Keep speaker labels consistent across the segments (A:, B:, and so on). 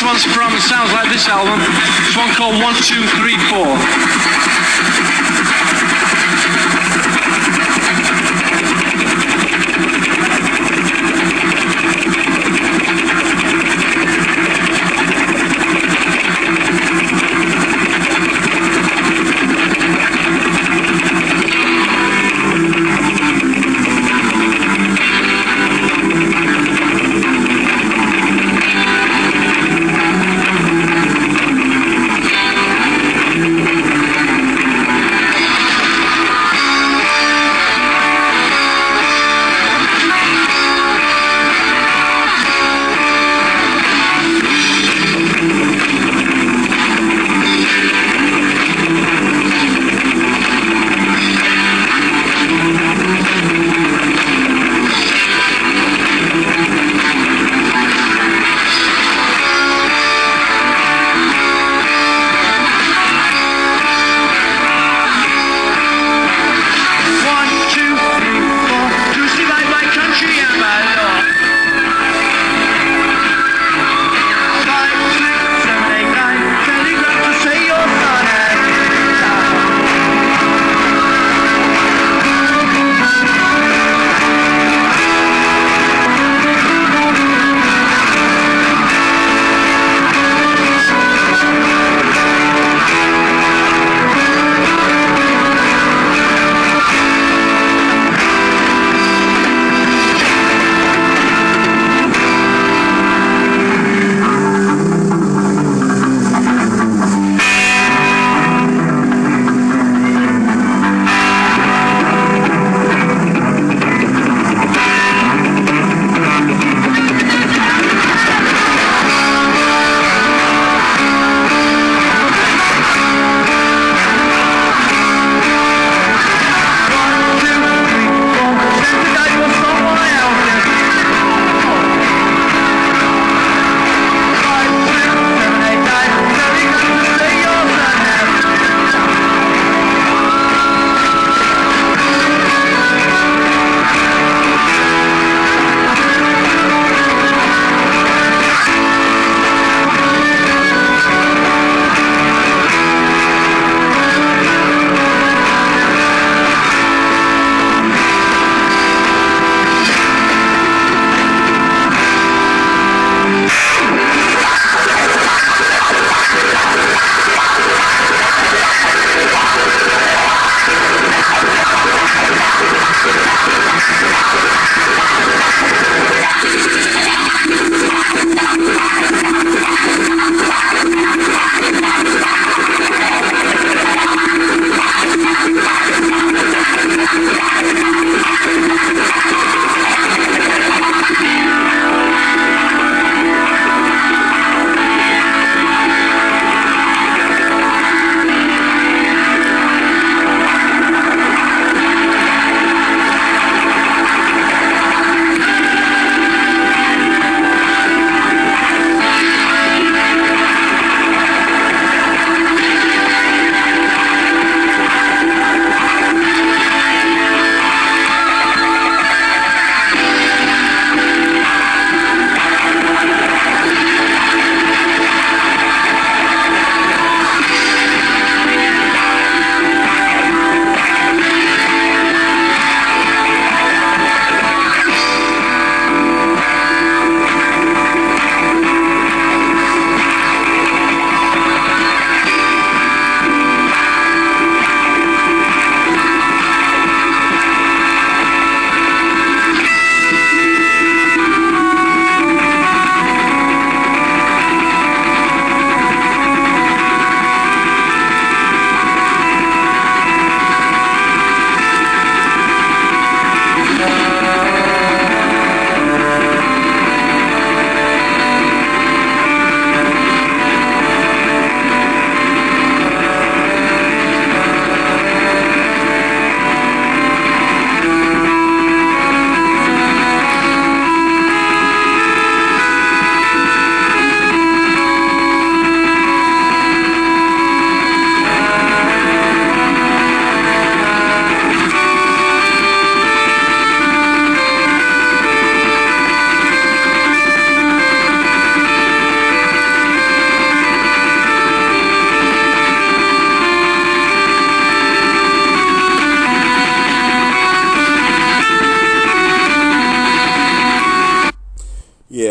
A: one's from, it sounds like this album. This one called 1, 2, 3, 4.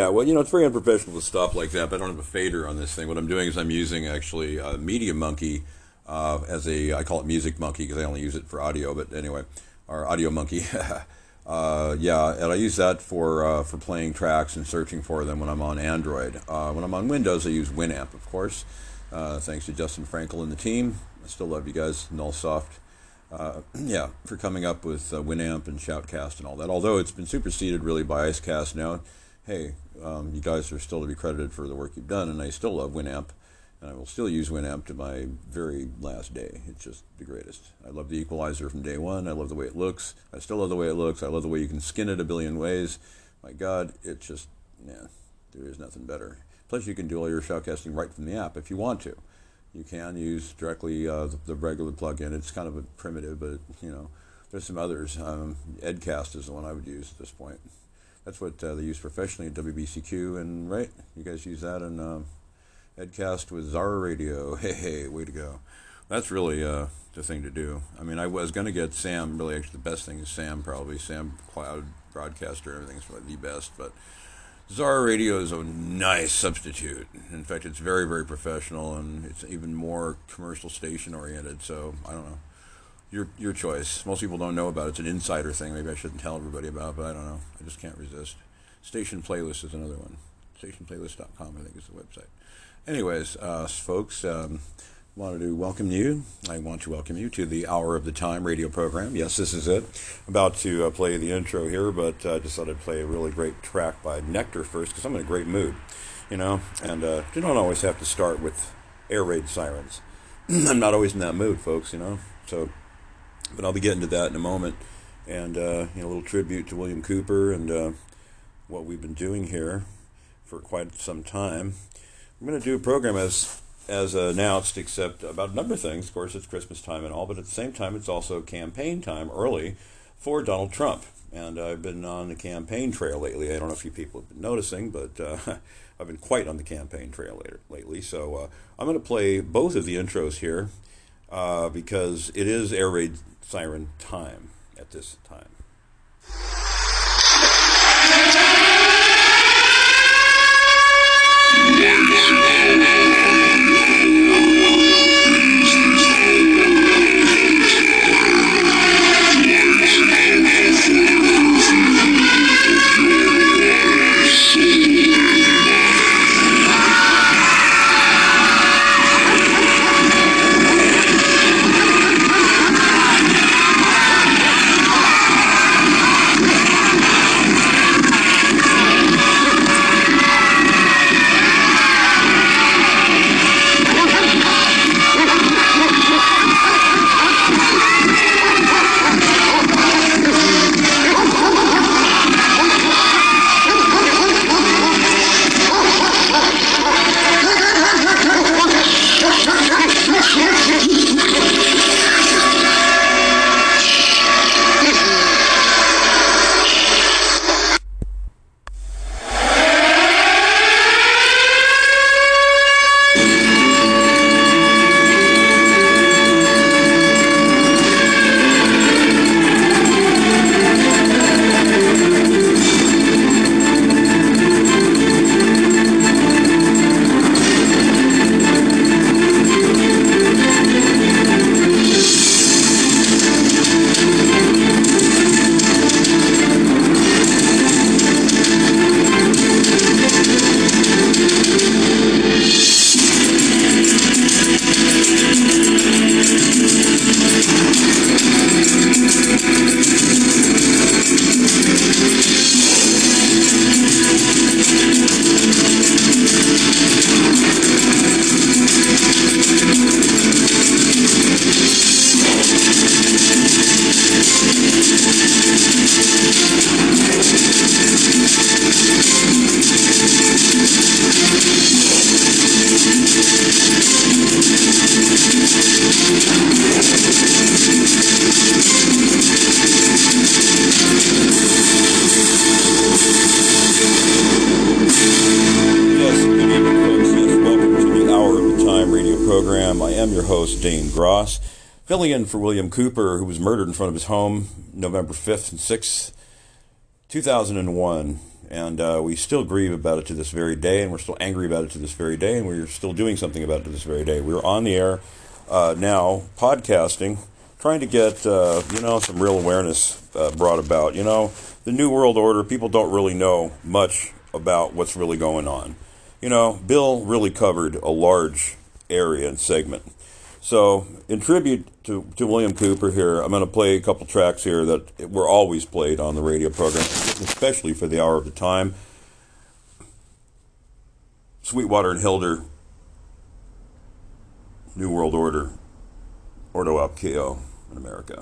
B: Yeah, well, it's very unprofessional to stop like that, but I don't have a fader on this thing. What I'm doing is I'm using actually Media Monkey I call it Music Monkey because I only use it for audio, but anyway, or Audio Monkey. Yeah, and I use that for playing tracks and searching for them when I'm on Android. When I'm on Windows, I use Winamp, of course. Thanks to Justin Frankel and the team. I still love you guys, Nullsoft. Yeah, for coming up with Winamp and Shoutcast and all that. Although it's been superseded really by Icecast now. Hey, you guys are still to be credited for the work you've done, and I still love Winamp, and I will still use Winamp to my very last day. It's just the greatest. I love the equalizer from day one. I love the way it looks. I still love the way it looks. I love the way you can skin it a billion ways. My God, it's just, yeah, there is nothing better. Plus, you can do all your shoutcasting right from the app if you want to. You can use directly the regular plugin. It's kind of a primitive, but there's some others. Edcast is the one I would use at this point. That's what they use professionally at WBCQ, and right, you guys use that in Edcast with Zara Radio. Hey, way to go! That's really the thing to do. I mean, I was going to get Sam. Really, actually, the best thing is Sam. Probably Sam Cloud Broadcaster. Everything's probably the best, but Zara Radio is a nice substitute. In fact, it's very, very professional, and it's even more commercial station oriented. So I don't know. Your choice. Most people don't know about it. It's an insider thing. Maybe I shouldn't tell everybody about, but I don't know. I just can't resist. Station Playlist is another one. Stationplaylist.com, I think, is the website. Anyways, folks, I want to welcome you to the Hour of the Time radio program. Yes, this is it. About to play the intro here, but I just thought I'd play a really great track by Nectar first, because I'm in a great mood, and you don't always have to start with air raid sirens. I'm not always in that mood, folks, so, but I'll be getting to that in a moment, and, a little tribute to William Cooper and what we've been doing here for quite some time. I'm going to do a program as announced, except about a number of things. Of course, it's Christmas time and all, but at the same time, it's also campaign time early for Donald Trump. And I've been on the campaign trail lately. I don't know if you people have been noticing, but I've been quite on the campaign trail lately. So I'm going to play both of the intros here because it is air raid siren time at this time. Filling in for William Cooper, who was murdered in front of his home November 5th and 6th, 2001. And we still grieve about it to this very day, and we're still angry about it to this very day, and we're still doing something about it to this very day. We're on the air now, podcasting, trying to get, some real awareness brought about. The New World Order, people don't really know much about what's really going on. Bill really covered a large area and segment. So, in tribute to William Cooper here, I'm going to play a couple tracks here that were always played on the radio program, especially for the hour of the time. Sweetwater and Hilder, New World Order, Ordo Ab Chao in America.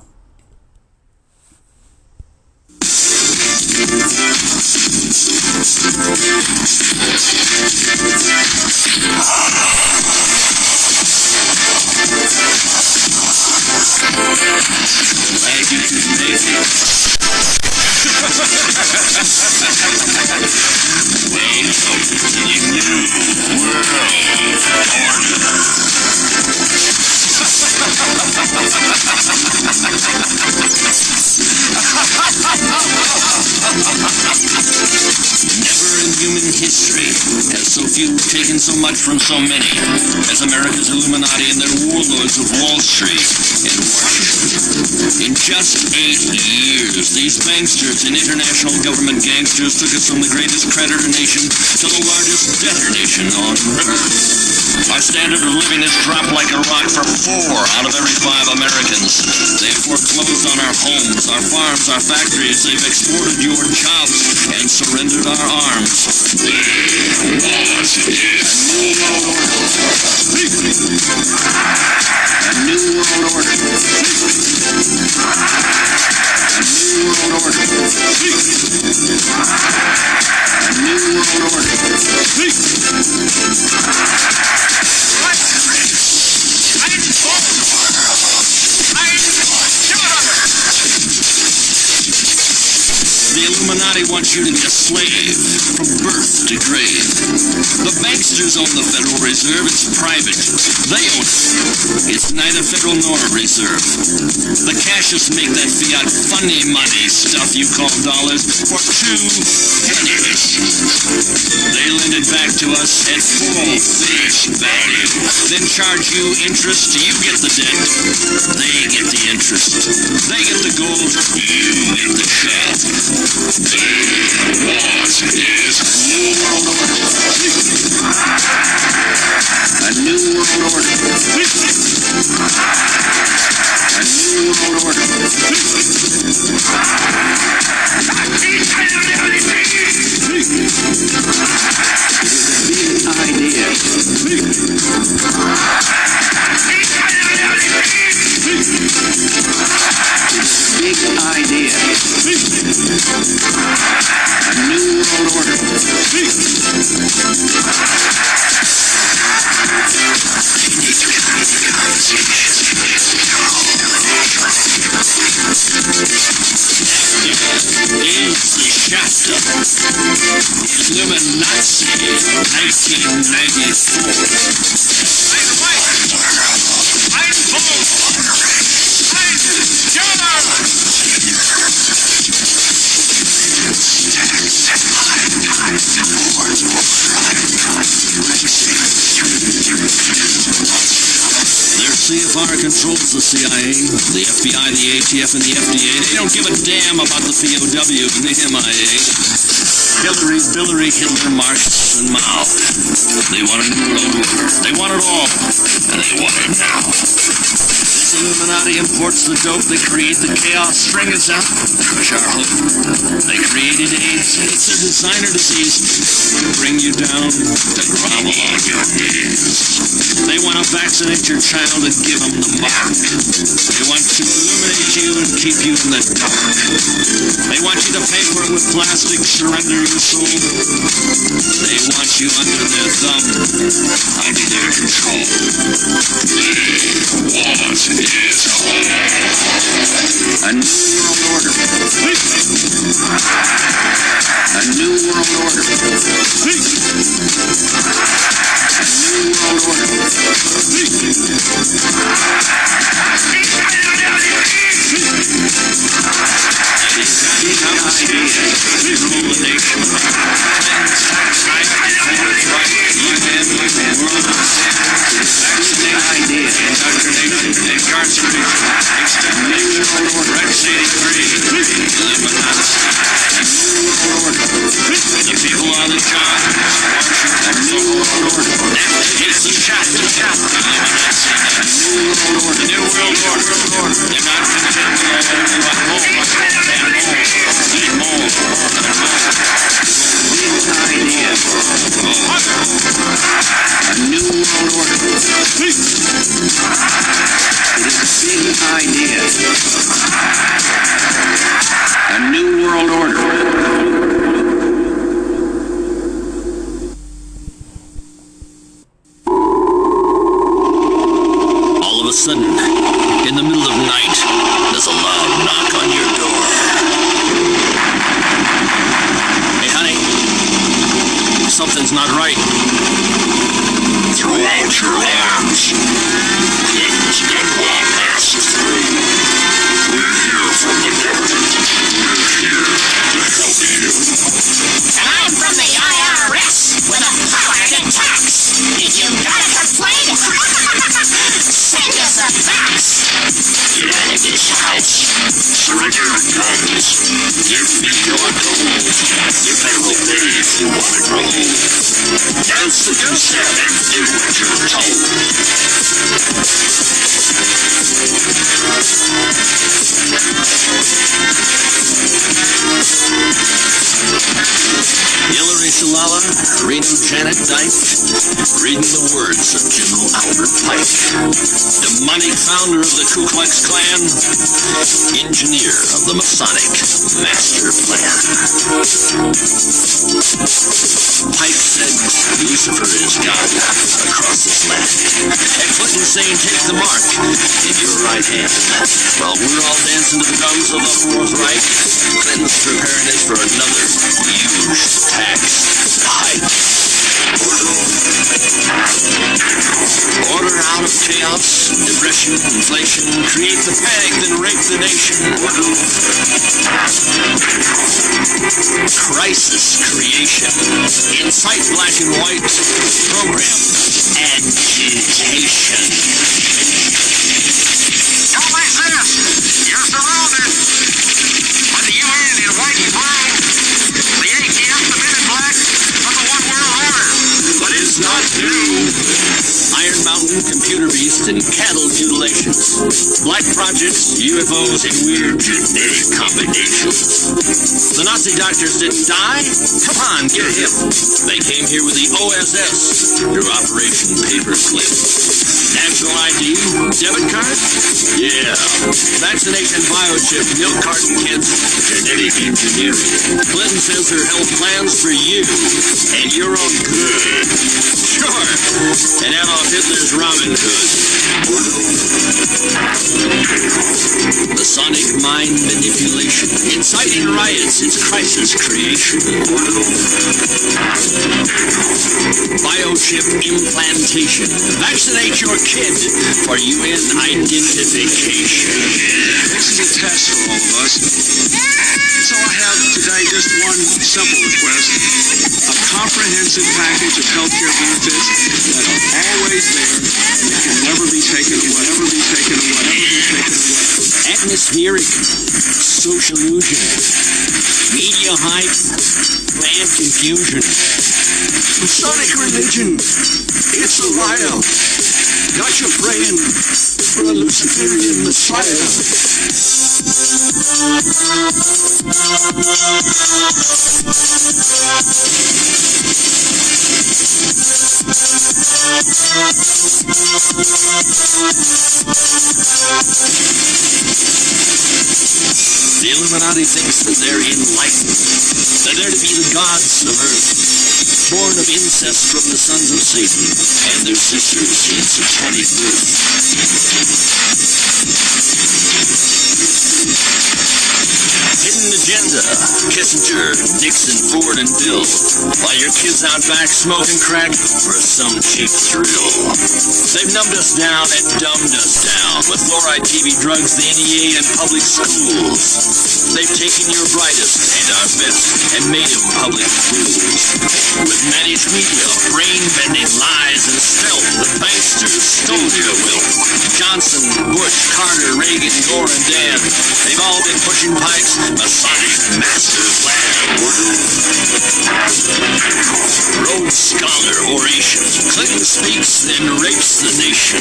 C: Never in human history has so few taken so much from so many as America's Illuminati and their warlords of Wall Street and Washington. In just 8 years, these banksters and international government gangsters took us from the greatest creditor nation to the largest debtor nation on earth. Our standard of living has dropped like a rock for 4 out of every 5 Americans. They have foreclosed on our homes, our farms, our factories. They've exported your jobs and surrendered our arms. A new world order. A new world order. A new world order. The Illuminati wants you to be a slave from birth to grave. The banksters own the Federal Reserve. It's private. They own it. It's neither federal nor reserve. The cashists make that fiat funny money stuff you call dollars for 2 pennies. They lend it back to us at full face value. Then charge you interest. You get the debt. They get the interest. They get the gold. You get the shaft. What is a new world order? A new world order. A new world order. Big idea. A new world order. Is the chapter Illuminati 1994. I'm white. I'm blue. I'm John. Their CFR controls the CIA, the FBI, the ATF, and the FDA. They don't give a damn about the POW and the MIA. Hillary, Billary, Hitler, Marx, and Mao. They want a new world order. They want it all, and they want it now. This Illuminati imports the dope. They create the chaos, string us out, crush our hope. They created AIDS. It's a designer disease. Bring you down to grovel on your knees. They want to vaccinate your child and give them the mark. They want to illuminate you and keep you in the dark. They want you to pay for it with plastic, surrender your soul. They want you under their thumb, under their control. What is home? A new world order. A new world order. A new world order. Big idea. Rule the nation. drums. Give me your gold. You better obey if you want to grow. Dance the cassette and do what you're told. Hillary Shalala, Reno Janet Dyke, reading the words of General Albert Pike, demonic founder of the Ku Klux Klan, engineer of the Masonic Master Plan. Pike said Lucifer is God across this land, and Clinton saying take the mark in your right hand. While we're all dancing to the drums of the Fourth Reich, Clinton's preparing us for another huge tax hike. Order out of chaos, depression, inflation, create the panic, then rape the nation. Crisis creation, incite black and white, program agitation.
D: Don't resist! You're surrounded! By the UN in white and brown, the ATF, the men in black, of the One World Order.
C: But it's not new. Iron Mountain, computer beast, and cattle mutilations. Black projects, UFOs, and weird genetic combinations. The Nazi doctors didn't die? Come on, get hip. They came here with the OSS through Operation Paperclip. National ID, debit card? Yeah. Vaccination biochip, milk carton kids, genetic engineering. Clinton says her health plans for you and your own good. Sure. And Adolf Hitler's Robin Hood. Masonic mind manipulation, inciting riots, it's crisis creation. Biochip implantation, vaccinate your kid for UN identification.
A: This is a test for all of us. So I have today just one simple request. A comprehensive package of healthcare benefits that are always there and can never be taken away. Never be taken away. Never be taken away.
C: Atmospheric sociallusion, media hype, land confusion. Masonic religion, it's a liar. Got you praying for a Luciferian Messiah. The Illuminati thinks that they're enlightened, that they're to be the gods of Earth, born of incest from the sons of Satan and their sisters in satanic birth. Hidden agenda, Kissinger, Nixon, Ford, and Bill, while your kids out back smoking crack for some cheap thrill. They've numbed us down and dumbed us down with fluoride, TV, drugs, the NEA, and public schools. They've taken your brightest and our best and made them public fools. With managed media, brain-bending lies and stealth, the banksters stole your wealth. Johnson, Bush, Carter, Reagan, Gore, and Dan, they've all been pushing Pike's Masonic Master Plan. Rhodes Scholar oration, Clinton speaks, then rapes the nation.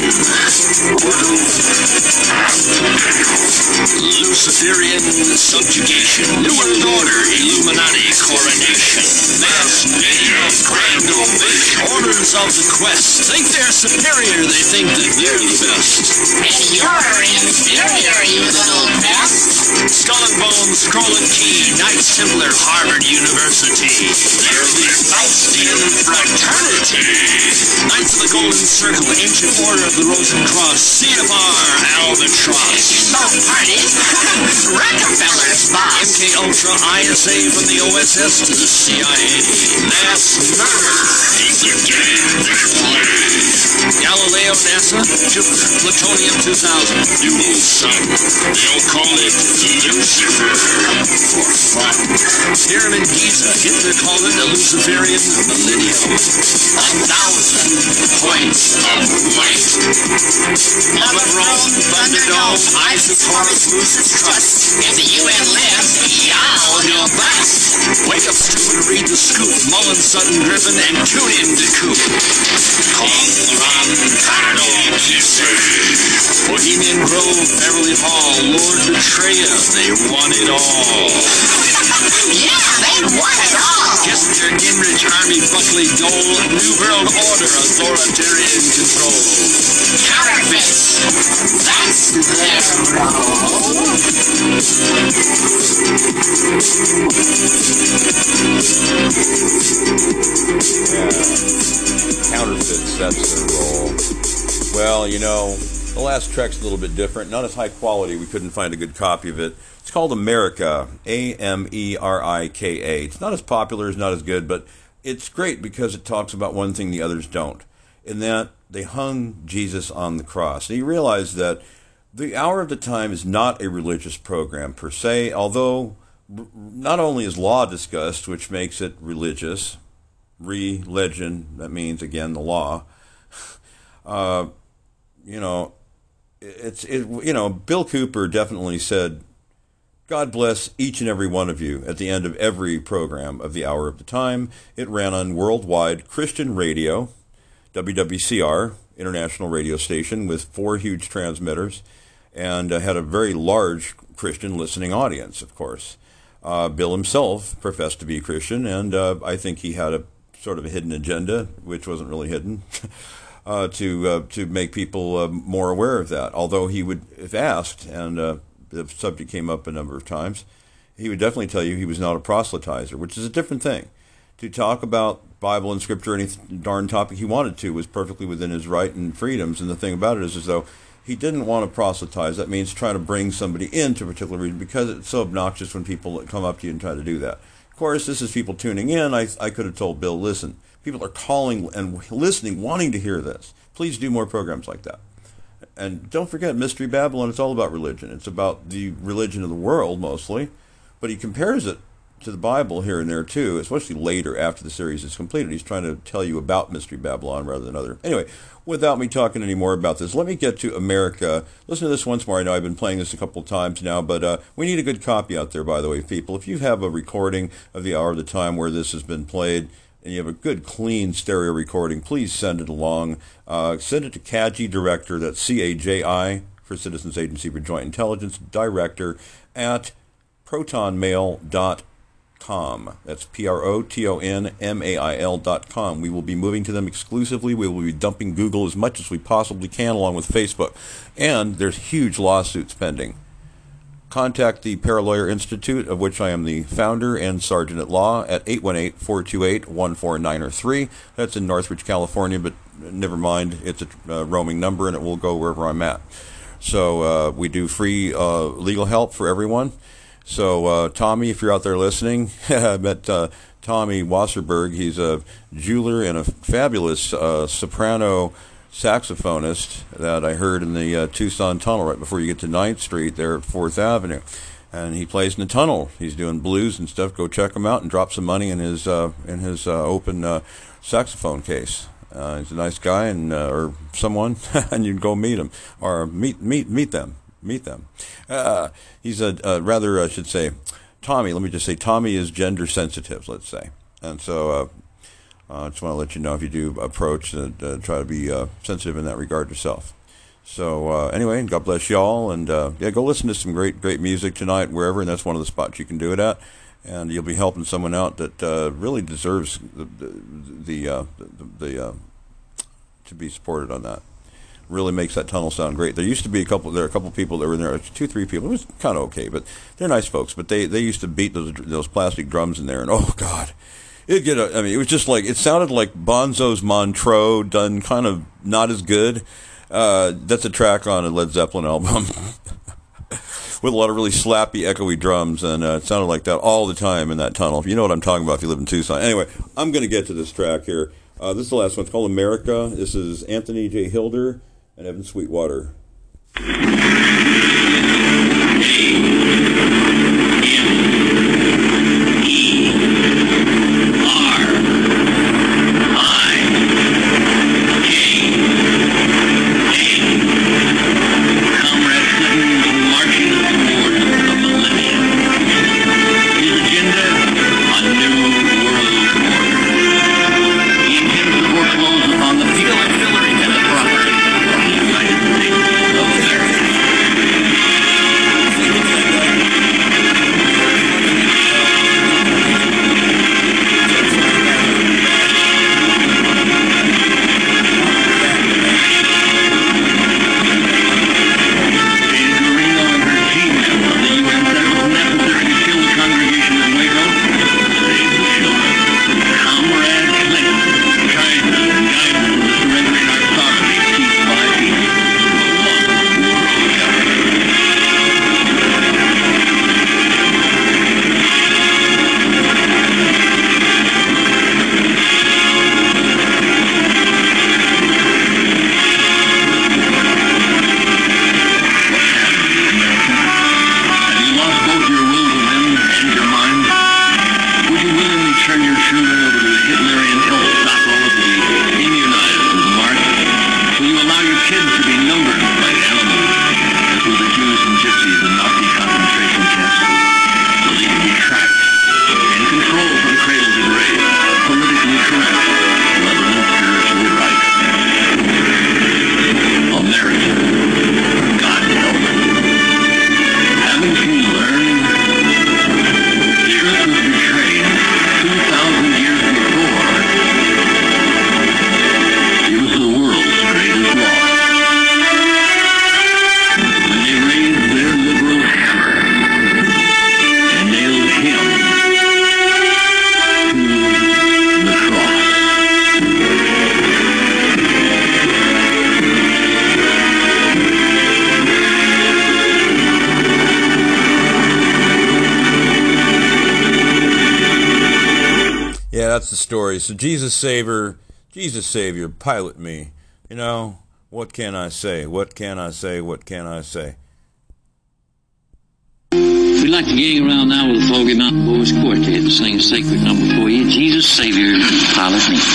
C: Luciferian subjugation, New World Order, Illuminati coronation, mass media, grand ovation, orders of the quest, think they're superior, they think that they're the best.
D: And you're inferior, you little pest.
C: Skull and Bones, Scroll and Key, Knights Templar, Harvard University, they're the Faustian fraternity. Knights of the Golden Circle, Ancient Order of the Rosencross, CFR, Albatross.
D: Both parties. Rockefeller's boss.
C: MK Ultra, ISA from the OSS to the CIA. Mass murder is the game they play. Galileo, NASA, Jupiter, Plutonium 2000, dual sun. They'll call it Lucifer for fun. Pyramid Giza, Hitler called it a Luciferian millennium. 1,000 points of light. Love of Rome, Thunderdome, Eyes of Horus, Lucis Trust,
D: And the UN led
C: Mullen, Sutton, Griffin, and tune in to Coop. Bohemian Grove, Beverly Hall, Lord Betraya, they want it all.
E: Yeah, they want it all.
C: Kissinger, Gingrich, Army, Buckley, Dole, New World Order, authoritarian control.
E: Counterfeits. That's their role.
B: Counterfeits, that's their role. Well, you know, the last track's a little bit different. Not as high quality. We couldn't find a good copy of it. It's called America, Amerika. It's not as popular, it's not as good, but it's great because it talks about one thing the others don't. In that, they hung Jesus on the cross. And you realize that the Hour of the Time is not a religious program per se, although not only is law discussed, which makes it religious, religion, that means, again, the law. Bill Cooper definitely said, God bless each and every one of you at the end of every program of the Hour of the Time. It ran on worldwide Christian radio, WWCR, international radio station with 4 huge transmitters, and had a very large Christian listening audience, of course. Bill himself professed to be Christian, and I think he had a sort of a hidden agenda, which wasn't really hidden, to make people more aware of that. Although he would, if asked, and the subject came up a number of times, he would definitely tell you he was not a proselytizer, which is a different thing. To talk about Bible and Scripture, any darn topic he wanted to, was perfectly within his right and freedoms. And the thing about it is as though he didn't want to proselytize. That means trying to bring somebody into a particular region, because it's so obnoxious when people come up to you and try to do that. Of course, this is people tuning in. I could have told Bill, listen, people are calling and listening, wanting to hear this. Please do more programs like that. And don't forget, Mystery Babylon, it's all about religion. It's about the religion of the world, mostly. But he compares it to the Bible here and there, too, especially later after the series is completed. He's trying to tell you about Mystery Babylon rather than other. Anyway, without me talking any more about this, let me get to America. Listen to this once more. I know I've been playing this a couple of times now, but we need a good copy out there, by the way, people. If you have a recording of the Hour of the Time where this has been played, and you have a good, clean stereo recording, please send it along. Send it to CAJI Director, that's CAJI, for Citizens Agency for Joint Intelligence, Director, at protonmail.com. That's PROTONMAIL.com. We will be moving to them exclusively. We will be dumping Google as much as we possibly can, along with Facebook. And there's huge lawsuits pending. Contact the Paralawyer Institute, of which I am the founder and sergeant at law, at 818-428-14903. That's in Northridge, California, but never mind. It's a roaming number, and it will go wherever I'm at. So we do free legal help for everyone. So Tommy, if you're out there listening, I met Tommy Wasserberg. He's a jeweler and a fabulous soprano saxophonist that I heard in the Tucson Tunnel right before you get to 9th Street there at 4th Avenue. And he plays in the tunnel. He's doing blues and stuff. Go check him out and drop some money in his open saxophone case. He's a nice guy, and or someone, and you can go meet him or meet them. He's a rather, I should say, Tommy. Let me just say, Tommy is gender sensitive, let's say, and so I just want to let you know, if you do approach, try to be sensitive in that regard yourself. So anyway, God bless y'all, and yeah, go listen to some great music tonight wherever, and that's one of the spots you can do it at, and you'll be helping someone out that really deserves the to be supported on that. Really makes that tunnel sound great. There used to be a couple people that were in there, 2-3 people. It was kind of okay, but they're nice folks. But they used to beat those plastic drums in there, and oh God. It was just like, it sounded like Bonzo's Montreux done kind of not as good. That's a track on a Led Zeppelin album with a lot of really slappy, echoey drums, and it sounded like that all the time in that tunnel. You know what I'm talking about if you live in Tucson. Anyway, I'm going to get to this track here. This is the last one. It's called America. This is Anthony J. Hilder and Evan Sweetwater.
C: His agenda, a new world order.
B: that's the story. So Jesus Savior, pilot me. You know, what can I say? What can I say? What can I say?
C: We'd like to gang around now with the Foggy Mountain Boys Quartet to sing a sacred number for you. Jesus Savior, pilot me.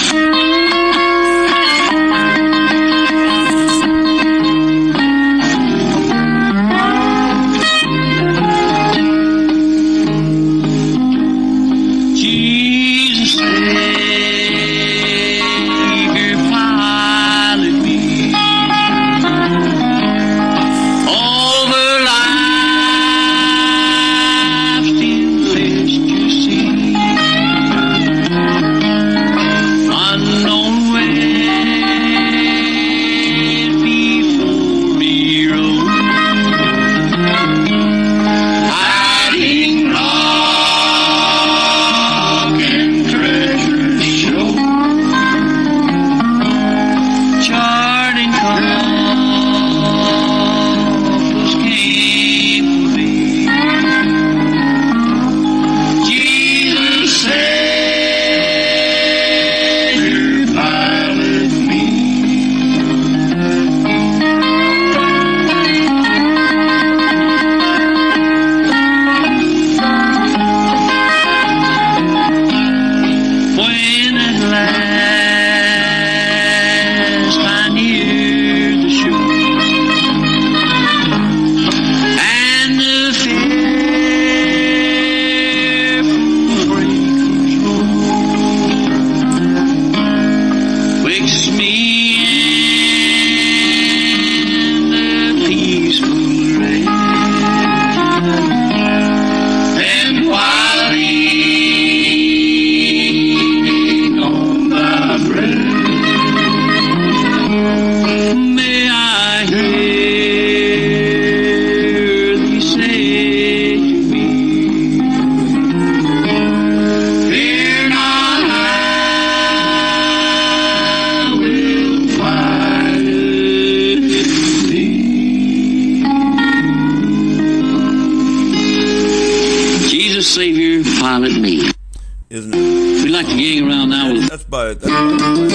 C: Savior, pilot me.
B: Isn't it?
C: We'd like to gang around now with...
B: That's by a song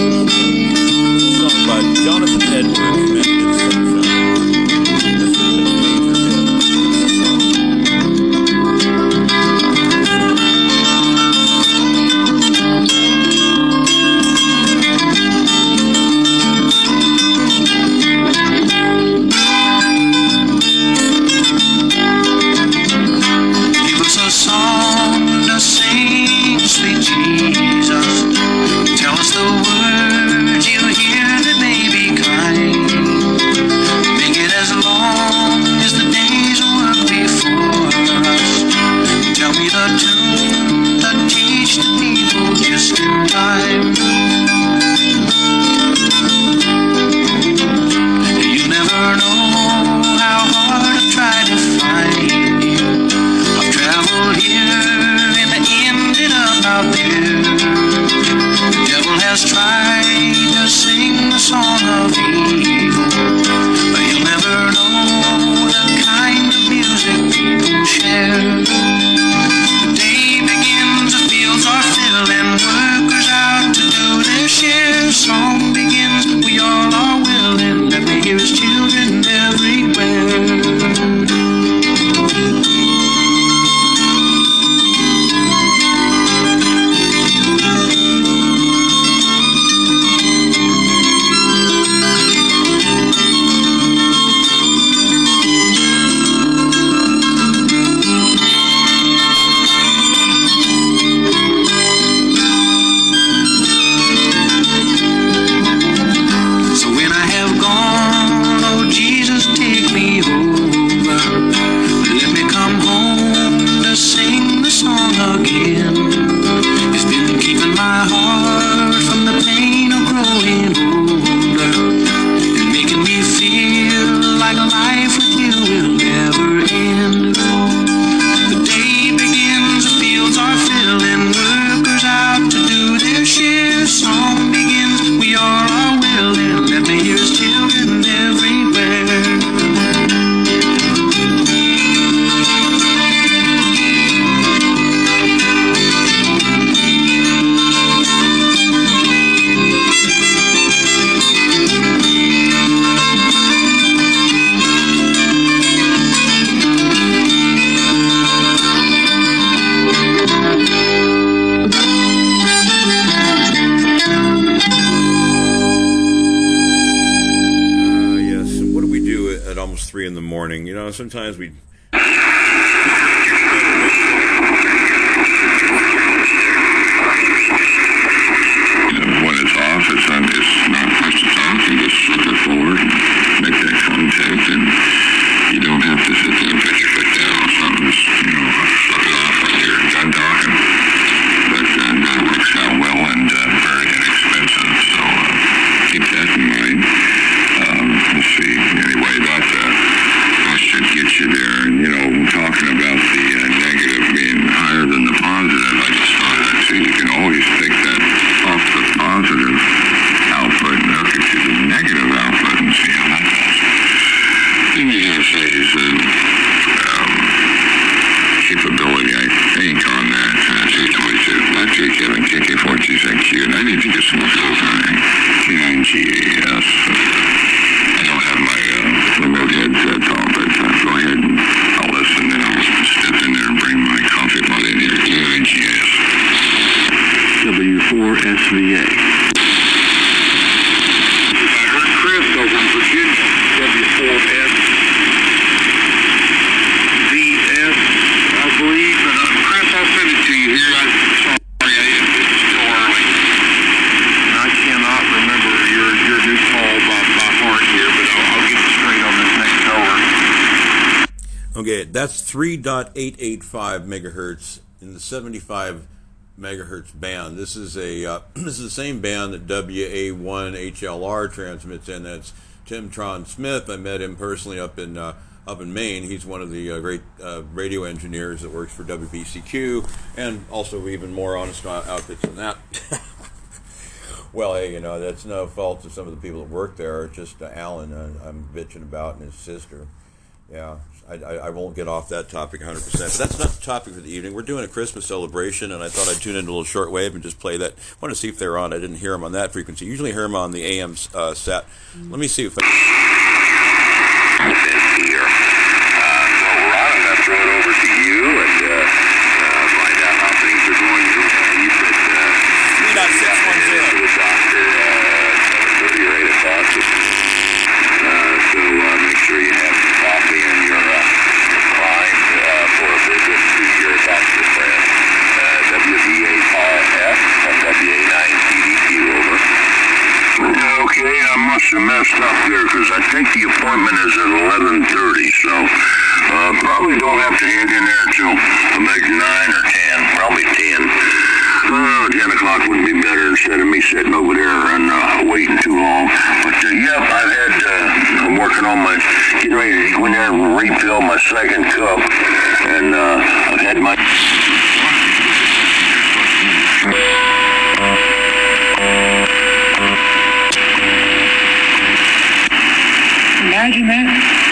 B: by Jonathan Edwards. This is a major
F: The day begins, the fields are filled, and workers out to do
B: warning. You know, sometimes we.
F: When it's off, it's not pushed to talk. You just slip it forward and make that contact, and you don't have to sit there and put your foot down or something. Just, slip it off when you're done talking. But that works out well and very inexpensive, so keep that in mind. Let's see. Anyway, that should get you there. And, talking about the negative being higher than the positive, I just thought that, see, you can always take that off the positive output and hook it to the negative output and see how that goes. Thing you're going to say is capability, I think, on that T22. Not Kevin KK426Q, and I need to get some skills on it. K9GAS. I don't have my remote headset on, but go ahead and I'll listen, and I'll step in there and bring my coffee mug in here. K9GAS. W4SVA. I heard Chris over in Virginia. W4SVS, I believe. And Chris, I'll send it to you here. I'm sorry, it's still early. And I cannot remember your new call by heart here, but I'll get straight on this next hour.
B: Okay, that's 3.885 megahertz in the 75 megahertz band. This is this is the same band that WA1HLR transmits in. That's Tim Tron Smith. I met him personally up in Maine. He's one of the great radio engineers that works for WPCQ, and also even more honest outfits than that. Well, hey, that's no fault of some of the people that work there. It's just Alan I'm bitching about, and his sister. Yeah, I won't get off that topic 100%, but that's not the topic for the evening. We're doing a Christmas celebration, and I thought I'd tune into a little shortwave and just play that. I want to see if they're on. I didn't hear them on that frequency. Usually hear them on the AM set. Let me see if I...
F: Here. So, Ron, I'm going to throw it over to you and find out how things are going. You said 3.610. To the doctor 7:30 or 8 o'clock. So make sure you have some coffee and your client for a visit to your doctor friend. WBARF and WA9TDQ, over. Okay, I must have messed up there because I think the appointment is at 11:30, so probably don't have to hang in there until like 9 or 10, probably 10. 10 o'clock would be better instead of me sitting over there and waiting too long. But yep, I'm working on getting ready to go in there and refill my second cup, and I've had my...
G: Imagine that.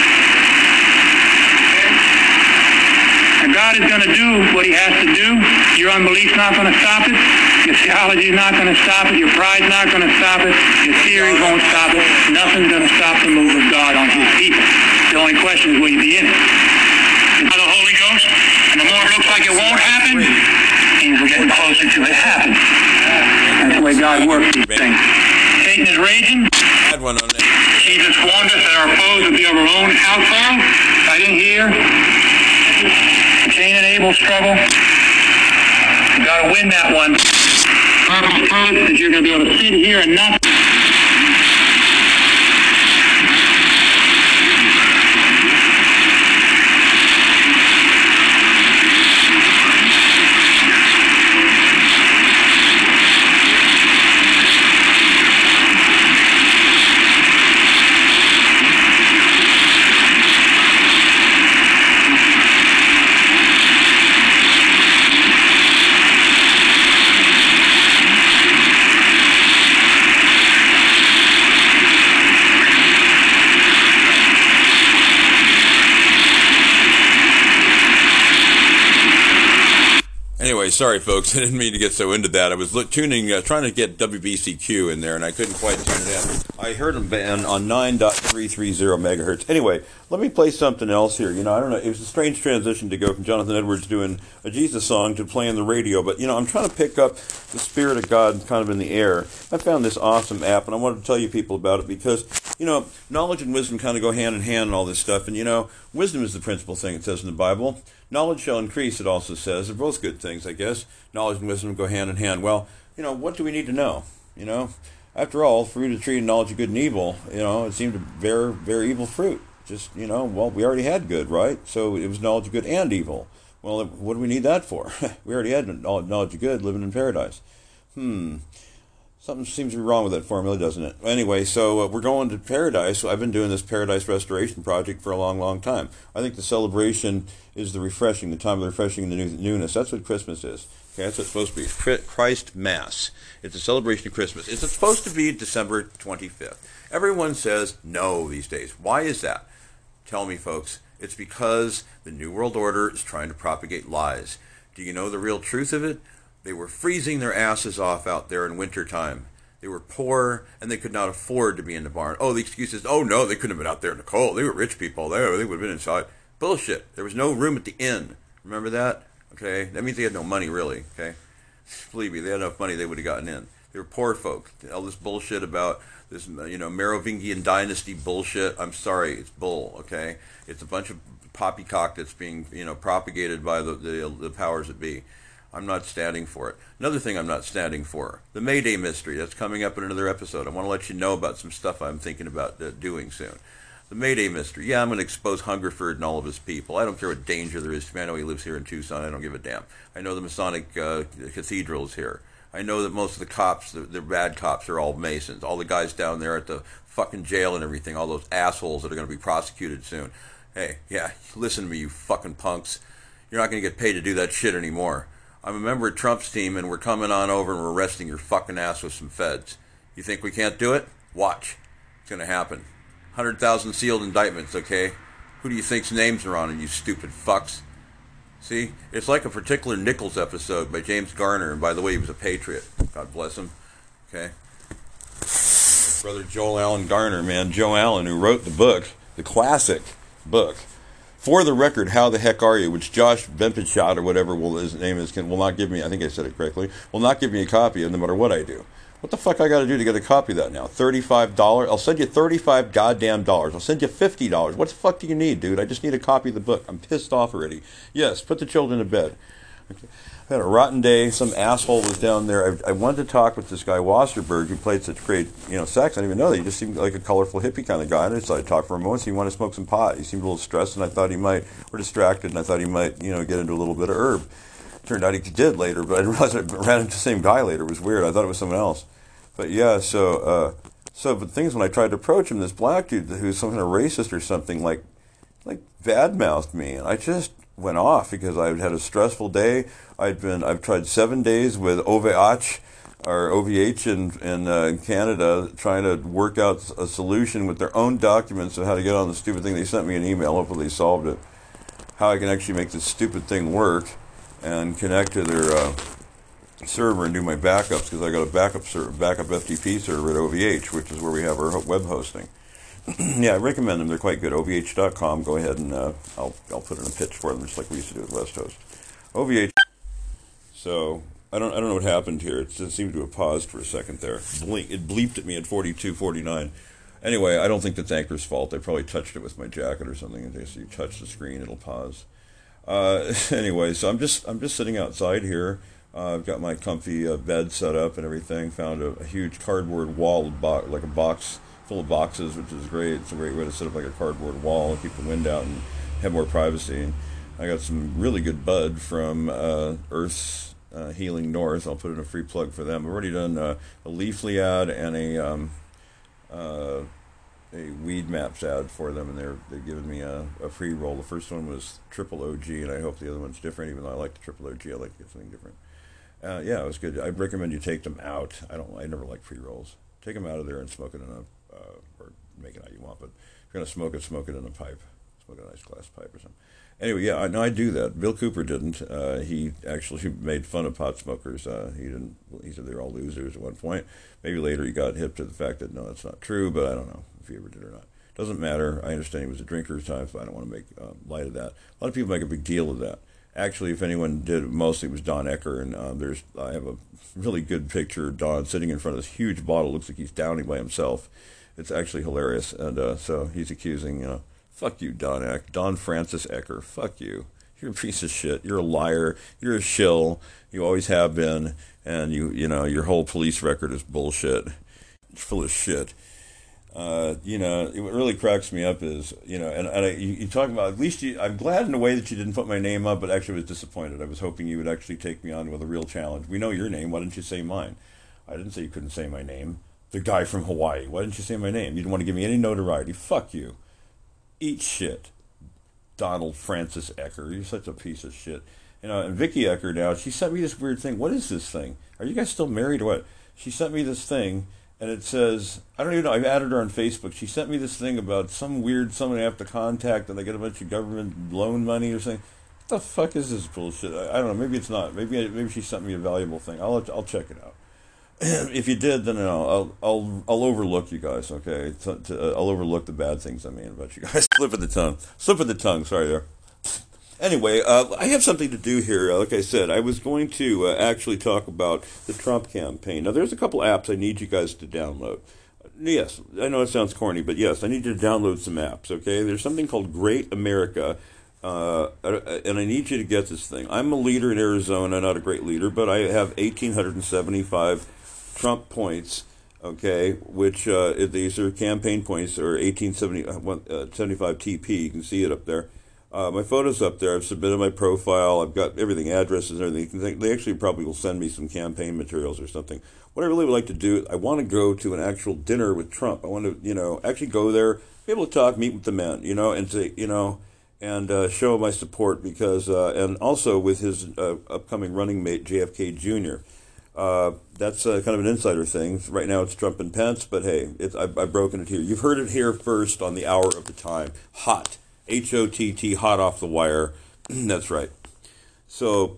G: And God is going to do what he has to do. Your unbelief's not going to stop it. Your theology's not going to stop it. Your pride's not going to stop it. Your theories won't stop it. Nothing's going to stop the move of God on his people. The only question is, will you be in it? By the Holy Ghost, and the more it looks like it won't happen, means we're getting closer to it happening. That's the way God works these things. Satan is raging.
B: Had one on there.
G: Jesus warned us that our foes would be of our own household. I didn't hear. Cain and Abel struggle. You got to win that one. I don't suppose that you're going to be able to sit here and not...
B: Anyway, sorry, folks. I didn't mean to get so into that. I was trying to get WBCQ in there, and I couldn't quite tune it in. I heard them on 9.330 megahertz. Anyway, let me play something else here. I don't know. It was a strange transition to go from Jonathan Edwards doing a Jesus song to playing the radio, but, I'm trying to pick up the Spirit of God kind of in the air. I found this awesome app, and I wanted to tell you people about it because, knowledge and wisdom kind of go hand in hand and all this stuff, and, wisdom is the principal thing, it says in the Bible. Knowledge shall increase, it also says. They're both good things, I guess. Knowledge and wisdom go hand in hand. Well, what do we need to know? After all, fruit of the tree of knowledge of good and evil, it seemed to bear evil fruit. Just, we already had good, right? So it was knowledge of good and evil. Well, what do we need that for? We already had knowledge of good living in paradise. Something seems to be wrong with that formula, doesn't it? Anyway, so we're going to paradise. I've been doing this paradise restoration project for a long, long time. I think the celebration is the refreshing, the time of the refreshing and the newness. That's what Christmas is. Okay, that's what it's supposed to be. Christ Mass. It's a celebration of Christmas. It's supposed to be December 25th. Everyone says no these days. Why is that? Tell me, folks. It's because the New World Order is trying to propagate lies. Do you know the real truth of it? They were freezing their asses off out there in wintertime. They were poor, and they could not afford to be in the barn. Oh, the excuse is, oh, no, they couldn't have been out there in the cold. They were rich people. They would have been inside. Bullshit. There was no room at the inn. Remember that? Okay? That means they had no money, really. Okay? Believe me, they had enough money, they would have gotten in. They were poor folk. All this bullshit about this, Merovingian dynasty bullshit. I'm sorry, it's bull, okay? It's a bunch of poppycock that's being, propagated by the powers that be. I'm not standing for it. Another thing I'm not standing for, the Mayday mystery. That's coming up in another episode. I want to let you know about some stuff I'm thinking about doing soon. The Mayday mystery. Yeah, I'm going to expose Hungerford and all of his people. I don't care what danger there is to me. I know he lives here in Tucson. I don't give a damn. I know the Masonic Cathedral is here. I know that most of the cops, the bad cops, are all Masons. All the guys down there at the fucking jail and everything, all those assholes that are going to be prosecuted soon. Hey, yeah, listen to me, you fucking punks. You're not going to get paid to do that shit anymore. I'm a member of Trump's team, and we're coming on over and we're arresting your fucking ass with some feds. You think we can't do it? Watch. It's going to happen. 100,000 sealed indictments, okay? Who do you think's names are on it, you stupid fucks? See? It's like a particular Nichols episode by James Garner, and by the way, he was a patriot. God bless him. Okay? Brother Joel Allen Garner, man. Joe Allen, who wrote the book, the classic book, For the Record, How the Heck Are You?, which Josh Bempinshot, or whatever his name is, will not give me, I think I said it correctly, will not give me a copy of no matter what I do. What the fuck I got to do to get a copy of that now? $35? I'll send you $35 goddamn dollars. I'll send you $50. What the fuck do you need, dude? I just need a copy of the book. I'm pissed off already. Yes, put the children to bed. Okay. I had a rotten day. Some asshole was down there. I wanted to talk with this guy, Wasserberg, who played such great, sax. I didn't even know that. He just seemed like a colorful hippie kind of guy. And I decided to talk for a moment. So he wanted to smoke some pot. He seemed a little stressed, and I thought he might, or distracted, and I thought he might, get into a little bit of herb. Turned out he did later, but I didn't realize I ran into the same guy later. It was weird. I thought it was someone else. But yeah, but the thing is, when I tried to approach him, this black dude who's some kind of racist or something, like bad-mouthed me, and I just went off because I'd had a stressful day. I've tried 7 days with OVH in Canada, trying to work out a solution with their own documents of how to get on the stupid thing. They sent me an email. Hopefully they solved it. How I can actually make this stupid thing work and connect to their server and do my backups, because I got a backup FTP server at OVH, which is where we have our web hosting. Yeah, I recommend them. They're quite good. OVH.com. Go ahead and I'll put in a pitch for them, just like we used to do with West Host. OVH. So I don't know what happened here. It just seemed to have paused for a second there. It bleeped at me at 42:49. Anyway, I don't think that's Anchor's fault. I probably touched it with my jacket or something. And so you touch the screen, it'll pause. Anyway, so I'm just sitting outside here. I've got my comfy bed set up and everything. Found a huge cardboard wall, like a box full of boxes, which is great. It's a great way to set up like a cardboard wall and keep the wind out and have more privacy. And I got some really good bud from Earth's Healing North. I'll put in a free plug for them. I've already done a Leafly ad and a Weed Maps ad for them, and they've given me a free roll. The first one was Triple OG, and I hope the other one's different. Even though I like the Triple OG, I like to get something different. Yeah, it was good. I recommend you take them out. I never like pre-rolls. Take them out of there and smoke it in or make it how you want. But if you're gonna smoke it in a pipe. Smoke a nice glass pipe or something. Anyway, yeah, I do that. Bill Cooper didn't. He actually made fun of pot smokers. He didn't. He said they were all losers at one point. Maybe later he got hip to the fact that no, that's not true. But I don't know if he ever did or not. Doesn't matter. I understand he was a drinker at times, but I don't want to make light of that. A lot of people make a big deal of that. Actually, if anyone did, mostly it was Don Ecker, and I have a really good picture of Don sitting in front of this huge bottle. Looks like he's downing by himself. It's actually hilarious, and so he's accusing, fuck you, Don Francis Ecker, fuck you. You're a piece of shit. You're a liar. You're a shill. You always have been, and your whole police record is bullshit. It's full of shit. What really cracks me up is, you talk about, at least I'm glad in a way that you didn't put my name up, but actually was disappointed. I was hoping you would actually take me on with a real challenge. We know your name. Why didn't you say mine? I didn't say you couldn't say my name. The guy from Hawaii. Why didn't you say my name? You didn't want to give me any notoriety. Fuck you. Eat shit. Donald Francis Ecker. You're such a piece of shit. And Vicky Ecker now, she sent me this weird thing. What is this thing? Are you guys still married or what? She sent me this thing. And it says, I don't even know, I've added her on Facebook. She sent me this thing about some weird someone I have to contact and they get a bunch of government loan money or something. What the fuck is this bullshit? I don't know, maybe it's not. Maybe she sent me a valuable thing. I'll check it out. If you did, then I'll overlook you guys, okay? I'll overlook the bad things I mean about you guys. Slip of the tongue, sorry there. Anyway, I have something to do here. Like I said, I was going to actually talk about the Trump campaign. Now, there's a couple apps I need you guys to download. Yes, I know it sounds corny, but yes, I need you to download some apps, okay? There's something called Great America, and I need you to get this thing. I'm a leader in Arizona, not a great leader, but I have 1,875 Trump points, okay, which these are campaign points, or 1,875 TP. You can see it up there. My photo's up there. I've submitted my profile. I've got everything, addresses and everything. They actually probably will send me some campaign materials or something. What I really would like to do, I want to go to an actual dinner with Trump. I want to, actually go there, be able to talk, meet with the man, and say, and show my support because, and also with his upcoming running mate, JFK Jr. That's kind of an insider thing. Right now it's Trump and Pence, but hey, I've broken it here. You've heard it here first on the Hour of the Time. Hot. HOTT, hot off the wire. That's right. So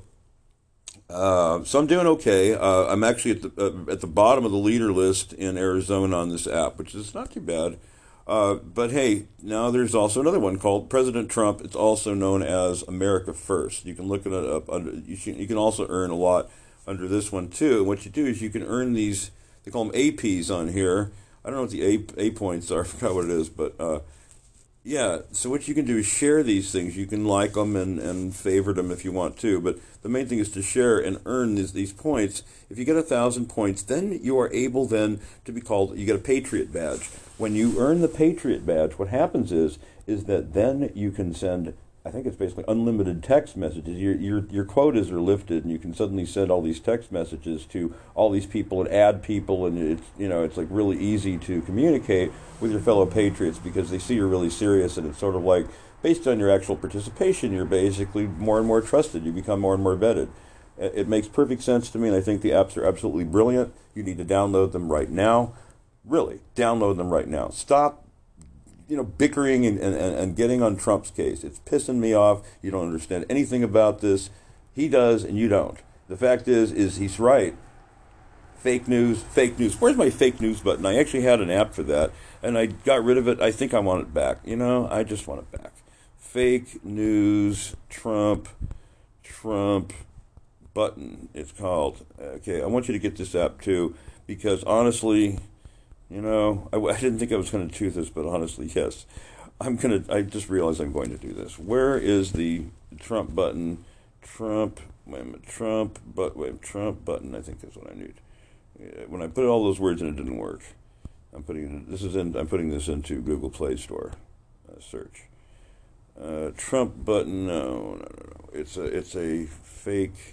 B: I'm doing okay. I'm actually at the bottom of the leader list in Arizona on this app, which is not too bad. But hey, now there's also another one called President Trump. It's also known as America First. You can look it up. You can also earn a lot under this one too. And what you do is you can earn these. They call them APs on here. I don't know what the A points are. I forgot what it is, but. Yeah, so what you can do is share these things. You can like them and favorite them if you want to, but the main thing is to share and earn these points. If you get 1,000 points, then you are able then to be called, you get a Patriot badge. When you earn the Patriot badge, what happens is that then you can send, I think it's basically unlimited text messages. Your quotas are lifted, and you can suddenly send all these text messages to all these people and add people, and it's like really easy to communicate with your fellow patriots because they see you're really serious, and it's sort of like based on your actual participation, you're basically more and more trusted. You become more and more vetted. It makes perfect sense to me, and I think the apps are absolutely brilliant. You need to download them right now. Really, download them right now. Stop bickering and getting on Trump's case. It's pissing me off. You don't understand anything about this. He does, and you don't. The fact is he's right. Fake news. Where's my fake news button? I actually had an app for that, and I got rid of it. I think I want it back. I just want it back. Fake news, Trump button, it's called. Okay, I want you to get this app too, because honestly, I didn't think I was going to do this, but honestly, yes. I just realized I'm going to do this. Where is the Trump button? Trump button, I think that's what I need. When I put all those words in, it didn't work. I'm putting this into Google Play Store search. Trump button, no. It's a fake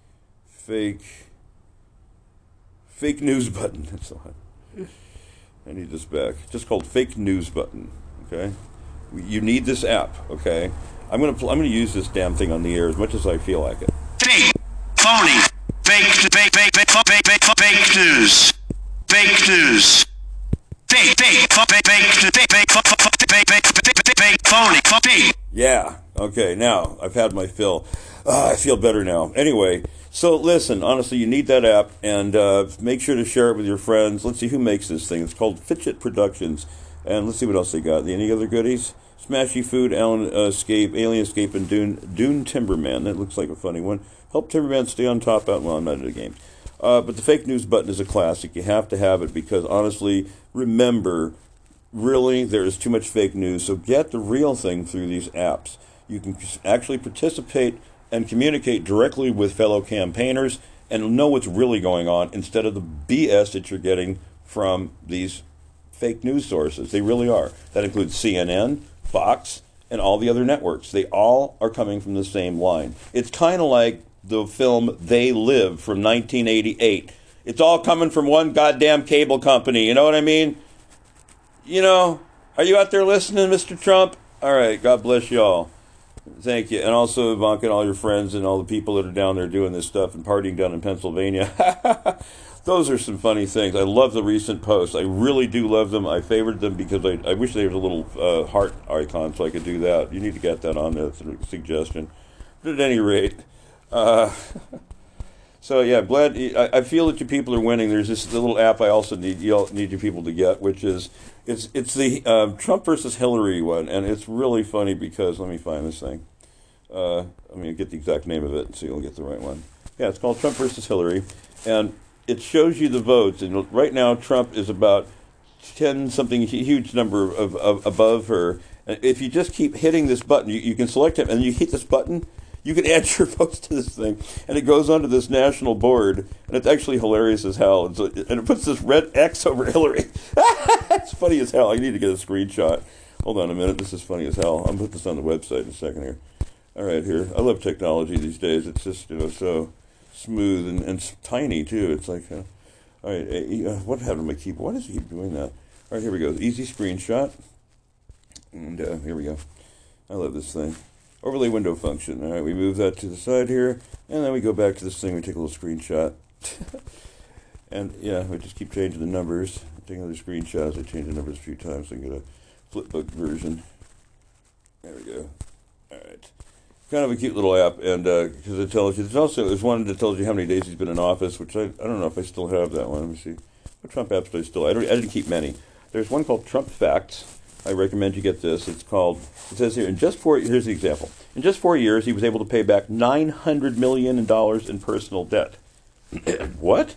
B: news button. That's the one. I need this back. Just called fake news button. Okay, you need this app. Okay, I'm gonna use this damn thing on the air as much as I feel like it.
D: Fake, phony, fake news, fake news, phony.
B: Yeah. Okay. Now I've had my fill. I feel better now. Anyway, so listen. Honestly, you need that app, and make sure to share it with your friends. Let's see who makes this thing. It's called Fitchit Productions, and let's see what else they got. Any other goodies? Smashy Food, Alien Escape, and Dune Timberman. That looks like a funny one. Help Timberman stay on top out. Well, I'm not into the games. But the fake news button is a classic. You have to have it because, honestly, remember, really, there is too much fake news. So get the real thing through these apps. You can actually participate and communicate directly with fellow campaigners and know what's really going on instead of the BS that you're getting from these fake news sources. They really are. That includes CNN, Fox, and all the other networks. They all are coming from the same line. It's kind of like the film They Live from 1988. It's all coming from one goddamn cable company. You know what I mean? You know, are you out there listening, Mr. Trump? All right, God bless you all. Thank you. And also, Ivanka and all your friends and all the people that are down there doing this stuff and partying down in Pennsylvania. Those are some funny things. I love the recent posts. I really do love them. I favored them because I wish there was a little heart icon so I could do that. You need to get that on there. That's a suggestion. But at any rate, so yeah, glad. I feel that you people are winning. There's this little app I also need you people to get, which is it's the Trump versus Hillary one, and it's really funny because let me find this thing. Let me get the exact name of it so you'll get the right one. Yeah, it's called Trump versus Hillary, and it shows you the votes. And right now, Trump is about 10-something huge number of above her. And if you just keep hitting this button, you can select him, and you hit this button. You can add your votes to this thing, and it goes onto this national board, and it's actually hilarious as hell. And it puts this red X over Hillary. It's funny as hell. I need to get a screenshot. Hold on a minute. This is funny as hell. I'll put this on the website in a second here. All right, here. I love technology these days. It's just, so smooth and tiny, too. It's like, all right, what happened to my keyboard? Why does he keep doing that? All right, here we go. Easy screenshot. And here we go. I love this thing. Overlay window function. All right, we move that to the side here, and then we go back to this thing. We take a little screenshot, and yeah, we just keep changing the numbers. Take another screenshot. I change the numbers a few times so I can get a flipbook version. There we go. All right, kind of a cute little app, and because it tells you. There's one that tells you how many days he's been in office, which I don't know if I still have that one. Let me see. What Trump apps do I still? I didn't keep many. There's one called Trump Facts. I recommend you get this. It says here, here's the example. In just 4 years, he was able to pay back $900 million in personal debt. What?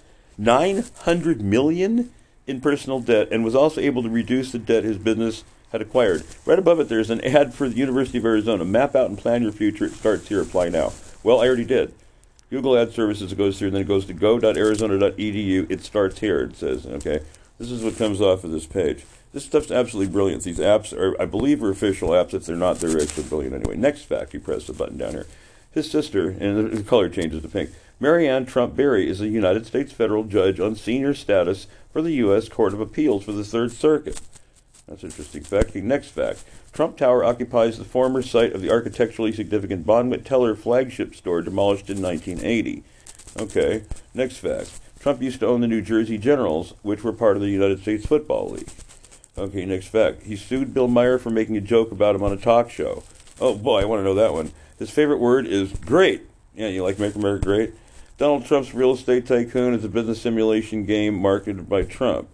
B: $900 million in personal debt, and was also able to reduce the debt his business had acquired. Right above it, there's an ad for the University of Arizona. Map out and plan your future. It starts here. Apply now. Well, I already did. Google Ad Services, it goes through, and then it goes to go.arizona.edu. It starts here, it says. Okay, this is what comes off of this page. This stuff's absolutely brilliant. These apps are, I believe, are official apps. If they're not, they're actually brilliant anyway. Next fact, you press the button down here. His sister, and the color changes to pink, Marianne Trump Berry is a United States federal judge on senior status for the U.S. Court of Appeals for the Third Circuit. That's an interesting fact. The next fact, Trump Tower occupies the former site of the architecturally significant Bonwit Teller flagship store demolished in 1980. Okay, next fact, Trump used to own the New Jersey Generals, which were part of the United States Football League. Okay, next fact. He sued Bill Maher for making a joke about him on a talk show. Oh, boy, I want to know that one. His favorite word is great. Yeah, you like Make America Great? Donald Trump's real estate tycoon is a business simulation game marketed by Trump.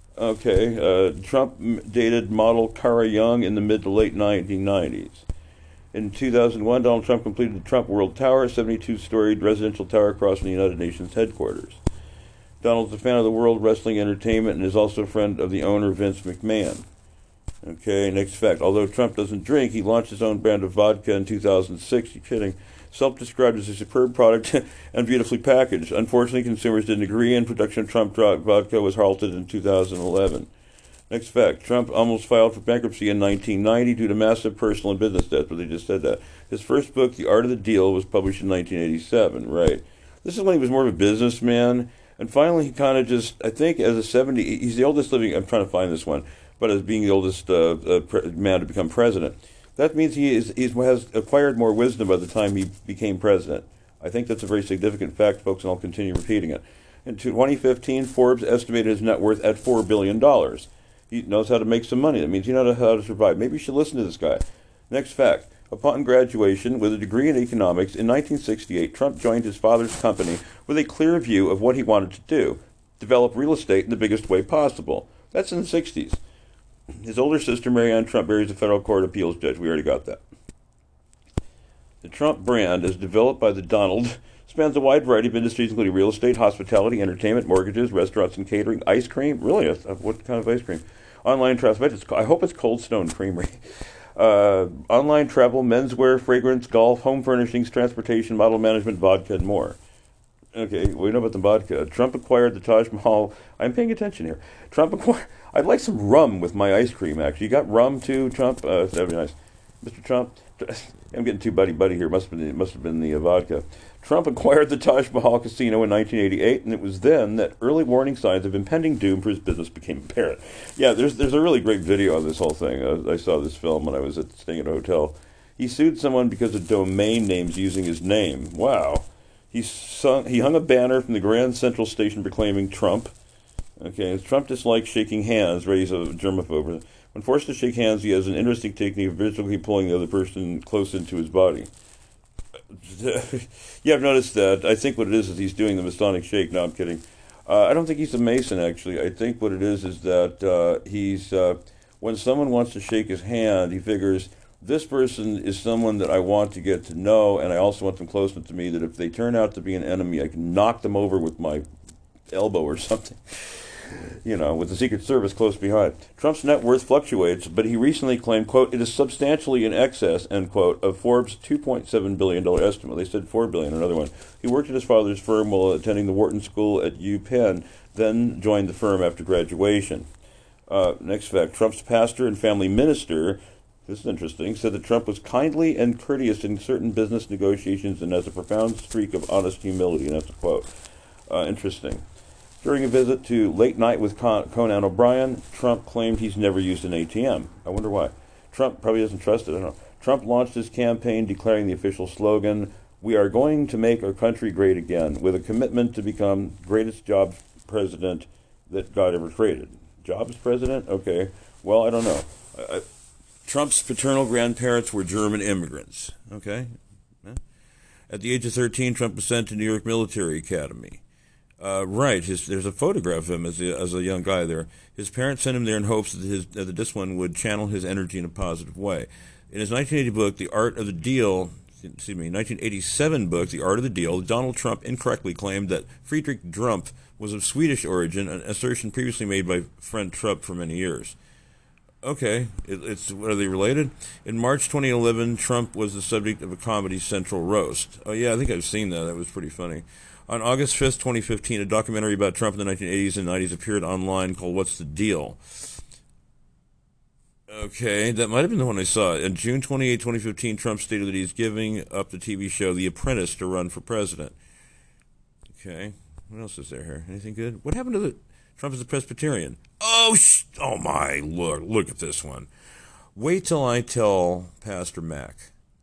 B: Okay, Trump dated model Cara Young in the mid to late 1990s. In 2001, Donald Trump completed the Trump World Tower, a 72-storied residential tower across from the United Nations headquarters. Donald's a fan of the World Wrestling Entertainment and is also a friend of the owner, Vince McMahon. Okay, next fact. Although Trump doesn't drink, he launched his own brand of vodka in 2006. You're kidding. Self-described as a superb product and beautifully packaged. Unfortunately, consumers didn't agree, and production of Trump vodka was halted in 2011. Next fact. Trump almost filed for bankruptcy in 1990 due to massive personal and business debts, but they just said that. His first book, The Art of the Deal, was published in 1987. Right. This is when he was more of a businessman. And finally, he kind of just, I think, as a he's the oldest living, I'm trying to find this one, but as being the oldest man to become president. That means he has acquired more wisdom by the time he became president. I think that's a very significant fact, folks, and I'll continue repeating it. In 2015, Forbes estimated his net worth at $4 billion. He knows how to make some money. That means he knows how to survive. Maybe you should listen to this guy. Next fact. Upon graduation with a degree in economics in 1968, Trump joined his father's company with a clear view of what he wanted to do, develop real estate in the biggest way possible. That's in the 60s. His older sister, Marianne Trump, marries a federal court appeals judge. We already got that. The Trump brand, as developed by the Donald, spans a wide variety of industries, including real estate, hospitality, entertainment, mortgages, restaurants and catering, ice cream. Really? What kind of ice cream? Online travel. I hope it's Cold Stone Creamery. Online travel, menswear, fragrance, golf, home furnishings, transportation, model management, vodka, and more. Okay, we know about the vodka. Trump acquired the Taj Mahal. I'm paying attention here. I'd like some rum with my ice cream, actually. You got rum, too, Trump? That'd be nice. Mr. Trump, I'm getting too buddy-buddy here. Must have been the vodka. Trump acquired the Taj Mahal Casino in 1988, and it was then that early warning signs of impending doom for his business became apparent. Yeah, there's a really great video of this whole thing. I saw this film when I was staying at a hotel. He sued someone because of domain names using his name. Wow. He hung a banner from the Grand Central Station proclaiming Trump. Okay, Trump dislikes shaking hands, raise a germaphobe. When forced to shake hands, he has an interesting technique of visually pulling the other person close into his body. Yeah, I've noticed that. I think what it is he's doing the Masonic shake. No, I'm kidding. I don't think he's a Mason, actually. I think what it is that he's when someone wants to shake his hand, he figures this person is someone that I want to get to know, and I also want them close enough to me that if they turn out to be an enemy, I can knock them over with my elbow or something. You know, with the Secret Service close behind. Trump's net worth fluctuates, but he recently claimed, quote, it is substantially in excess, end quote, of Forbes' $2.7 billion estimate. They said $4 billion, another one. He worked at his father's firm while attending the Wharton School at UPenn, then joined the firm after graduation. Next fact, Trump's pastor and family minister, this is interesting, said that Trump was kindly and courteous in certain business negotiations and has a profound streak of honest humility, and that's a quote. Interesting. During a visit to Late Night with Conan O'Brien, Trump claimed he's never used an ATM. I wonder why. Trump probably doesn't trust it. I don't know. Trump launched his campaign declaring the official slogan, "We are going to make our country great again," with a commitment to become greatest jobs president that God ever created. Jobs president? Okay. Well, I don't know. Trump's paternal grandparents were German immigrants. Okay. At the age of 13, Trump was sent to New York Military Academy. Right. There's a photograph of him as a young guy there. His parents sent him there in hopes that this one would channel his energy in a positive way. In his 1980 book, The Art of the Deal, 1987 book, The Art of the Deal, Donald Trump incorrectly claimed that Friedrich Drumpf was of Swedish origin, an assertion previously made by friend Trump for many years. Okay, are they related? In March 2011, Trump was the subject of a Comedy Central roast. Oh yeah, I think I've seen that. That was pretty funny. On August 5th, 2015, a documentary about Trump in the 1980s and 90s appeared online called What's the Deal? Okay, that might have been the one I saw. On June 28, 2015, Trump stated that he's giving up the TV show The Apprentice to run for president. Okay, what else is there here? Anything good? What happened to the... Trump is a Presbyterian. Oh my, look at this one. Wait till I tell Pastor Mac.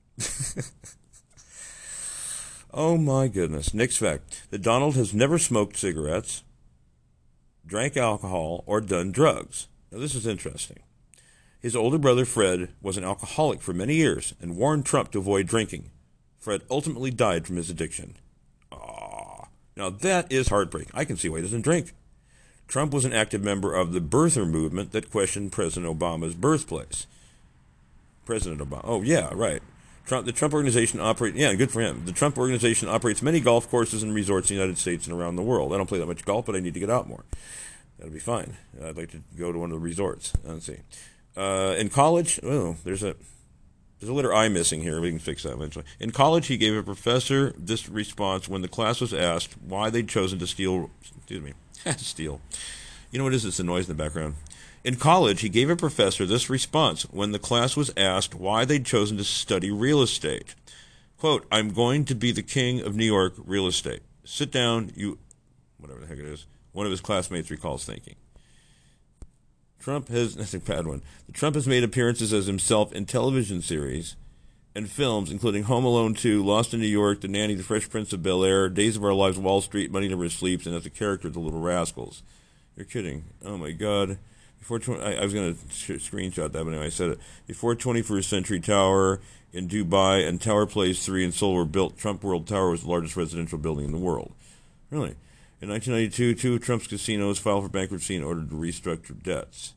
B: Oh my goodness. Next fact. That Donald has never smoked cigarettes, drank alcohol, or done drugs. Now this is interesting. His older brother Fred was an alcoholic for many years and warned Trump to avoid drinking. Fred ultimately died from his addiction. Now that is heartbreaking. I can see why he doesn't drink. Trump was an active member of the birther movement that questioned President Obama's birthplace. President Obama. Oh, yeah, right. The Trump Organization operates... Yeah, good for him. The Trump Organization operates many golf courses and resorts in the United States and around the world. I don't play that much golf, but I need to get out more. That'll be fine. I'd like to go to one of the resorts. Let's see. In college... Oh, there's a letter I missing here. We can fix that eventually. In college, he gave a professor this response when the class was asked why they'd chosen to steal... Steal. You know what it is? It's the noise in the background. In college, he gave a professor this response when the class was asked why they'd chosen to study real estate. Quote, "I'm going to be the king of New York real estate. Sit down, you..." Whatever the heck it is. One of his classmates recalls thinking. That's a bad one. Trump has made appearances as himself in television series and films, including Home Alone 2, Lost in New York, The Nanny, The Fresh Prince of Bel-Air, Days of Our Lives, Wall Street, Money Never Sleeps, and as a character, The Little Rascals. You're kidding. Oh, my God.
H: I was going to screenshot that, but anyway, I said it. Before 21st Century Tower in Dubai and Tower Place 3 in Seoul were built, Trump World Tower was the largest residential building in the world. Really? In 1992, 2 of Trump's casinos filed for bankruptcy in order to restructure debts.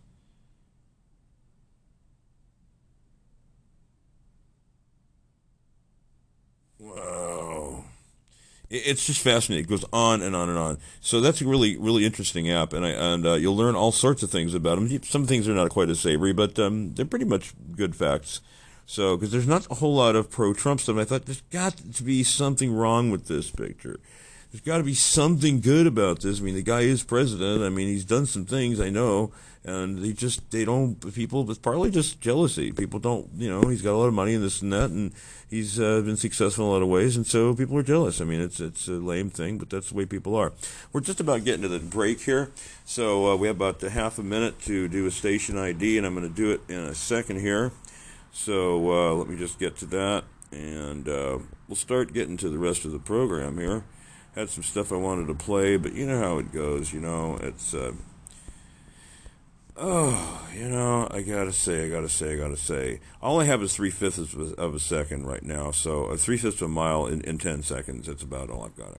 H: Wow. It's just fascinating. It goes on and on and on. So that's a really, really interesting app, and you'll learn all sorts of things about them. Some things are not quite as savory, but they're pretty much good facts. So, because there's not a whole lot of pro-Trump stuff, I thought there's got to be something wrong with this picture. There's got to be something good about this. I mean, the guy is president. I mean, he's done some things, I know, and people, it's partly just jealousy. People don't, he's got a lot of money and this and that, and he's been successful in a lot of ways, and so people are jealous. I mean, it's a lame thing, but that's the way people are. We're just about getting to the break here, so we have about half a minute to do a station ID, and I'm going to do it in a second here. So let me just get to that, and we'll start getting to the rest of the program here. Had some stuff I wanted to play, but you know how it goes, it's, I gotta say. All I have is 3/5 of a second right now, so 3/5 of a mile in 10 seconds. That's about all I've got.